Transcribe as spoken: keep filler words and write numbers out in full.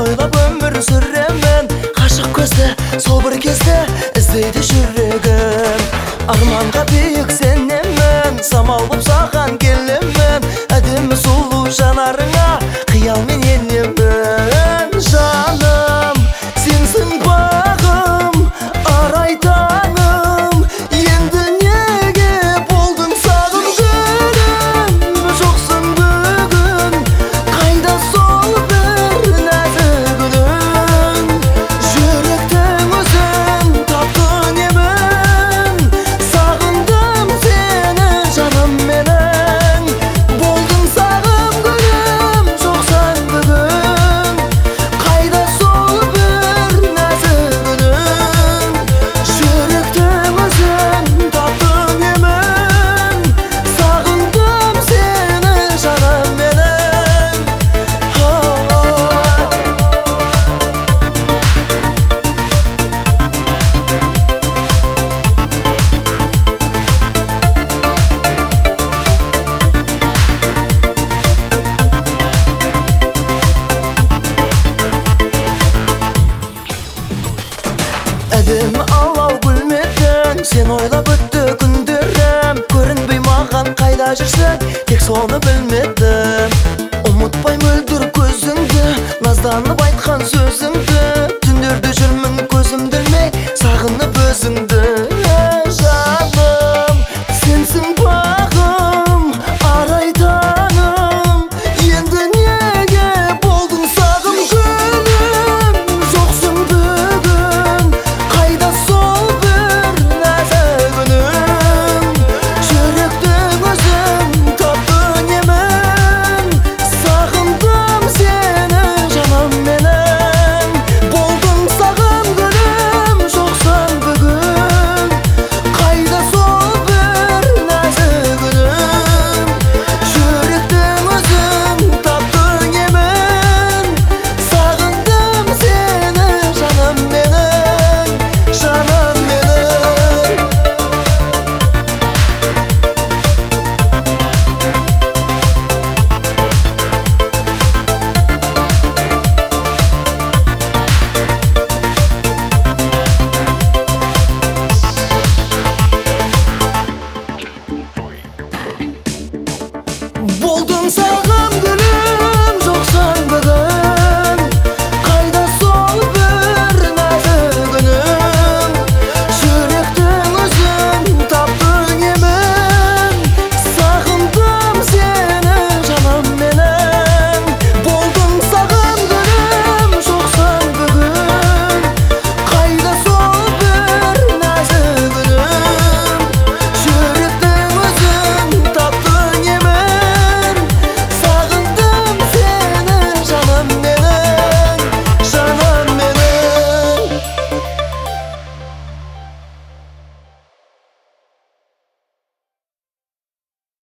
ойлап өмір сүремін. Қашық көзді сол бір кезде іздейді жүрегім. Арманға биік сенемін, самал боп саған келемін. Әдемі сұлу жанарыңа қиялмен енемін. Жаным, сенсің бағым, арай таңым. Енді неге болдың сағым гүлім? Жоқсың бүгін, қайда сол бір нәзік үнің? Жүректің өзін таптың емін. Сағындым сені жаным менің. Болдың сағым гүлім, жоқсың бүгін, қайда сол бір нәзік үнің? Жүректің өзін таптың емін. Сағындым сені жаным менің. Әдемі алау гүлмедің, сен ойлап өтті күндерім. Көрінбей маған қайда жүрсің, тек соны білме.